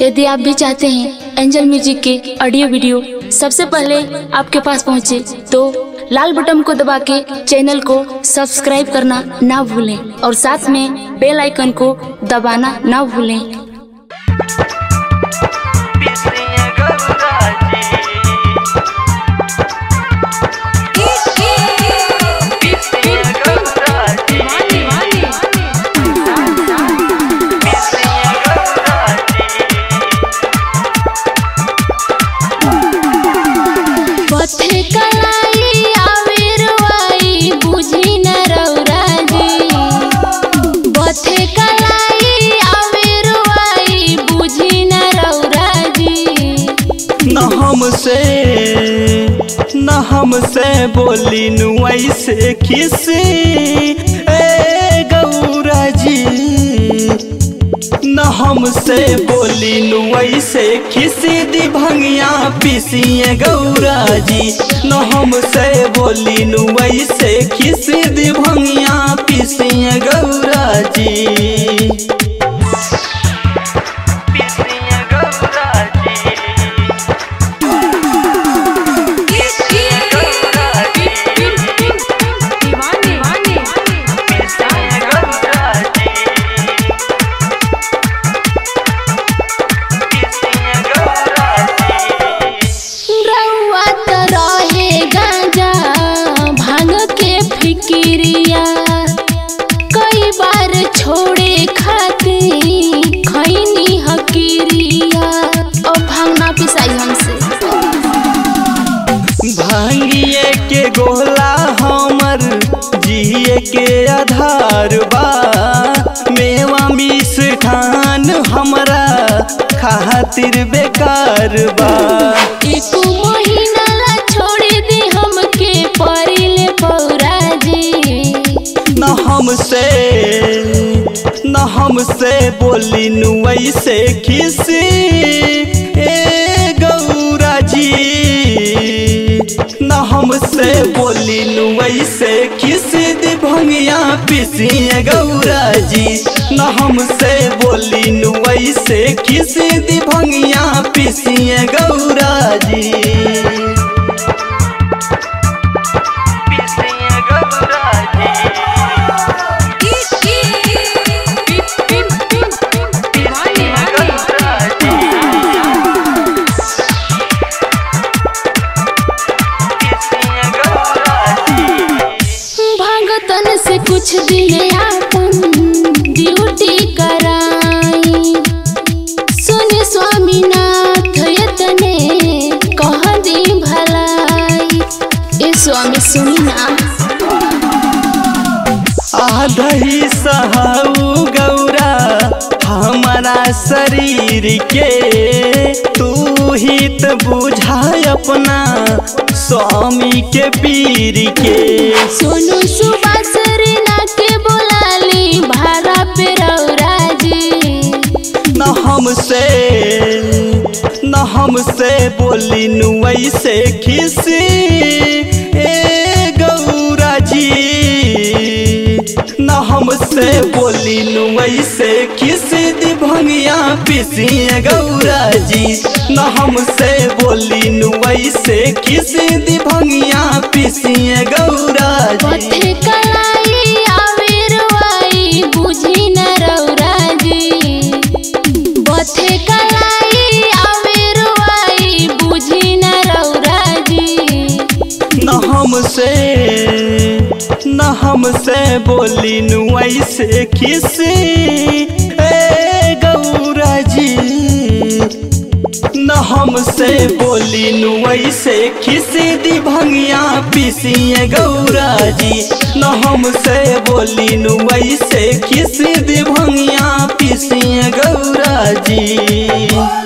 यदि आप भी चाहते हैं एंजल म्यूजिक के ऑडियो वीडियो सबसे पहले आपके पास पहुंचे, तो लाल बटन को दबा के चैनल को सब्सक्राइब करना ना भूलें और साथ में बेल आइकन को दबाना ना भूलें। पथे कलाई आविरवाई बुझी न रौराजी, पथे कलाई आविरवाई बुझी न रौराजी। न हमसे बोली नुआई से खिसी ए गौरा जी, न हमसे बोली नुआई से खिसी दी भंगिया पीसिए गौरा जी, न हमसे बोली नुआई से खिसी दी भंगिया पीसिए गौरा जी। कई बार छोड़े खाती खैनी हकीरिया और भांगना पिसाई हमसे। भांगिए के गोला हमर जिए के आधार बा, मेवा मिष्ठान हमरा खातिर बेकार बा। एक महीना ला छोड़ दी हमके परिले पौरा जी, न हमसे बोली नुआई से खिसी ए गौरा जी, न हमसे बोली नुआई से खिसी दी भंगिया पीसिए गौरा जी, न हमसे बोली नुआई से खिसी दी भंगिया पीसिए गौरा जी। भगतन से कुछ दिन आपन ड्यूटी कराई, सुन स्वामीनाथ यतने कह दी भलाई। ए स्वामी सुनी ना, आधही सहाऊ गौरा हमारा शरीर के, तू ही तो बुझाए अपना स्वामी के पीर के। सोनू सुबासरी ना के बोलाली भारा पे रौरा जी, न हमसे बोली नुआई से खिसी ए गौरा जी, न हमसे बोली नुआई से खिसी दी भंगिया पीसिए गौरा जी, न हमसे बोली नुआई से खिसी दी भंगिया पीसिए गौरा जी। पथे कलाई आविरवाई बुझी न रौरा जी, पथे कलाई आविरवाई बुझी न रौरा जी। न हमसे बोली नुआई से खिसी ए गौरा जी, न हमसे बोली नुआई से खिसी दी भंगिया पीसिए गौरा जी, न हमसे बोली नुआई से खिसी दी भंगिया पीसिए गौरा जी।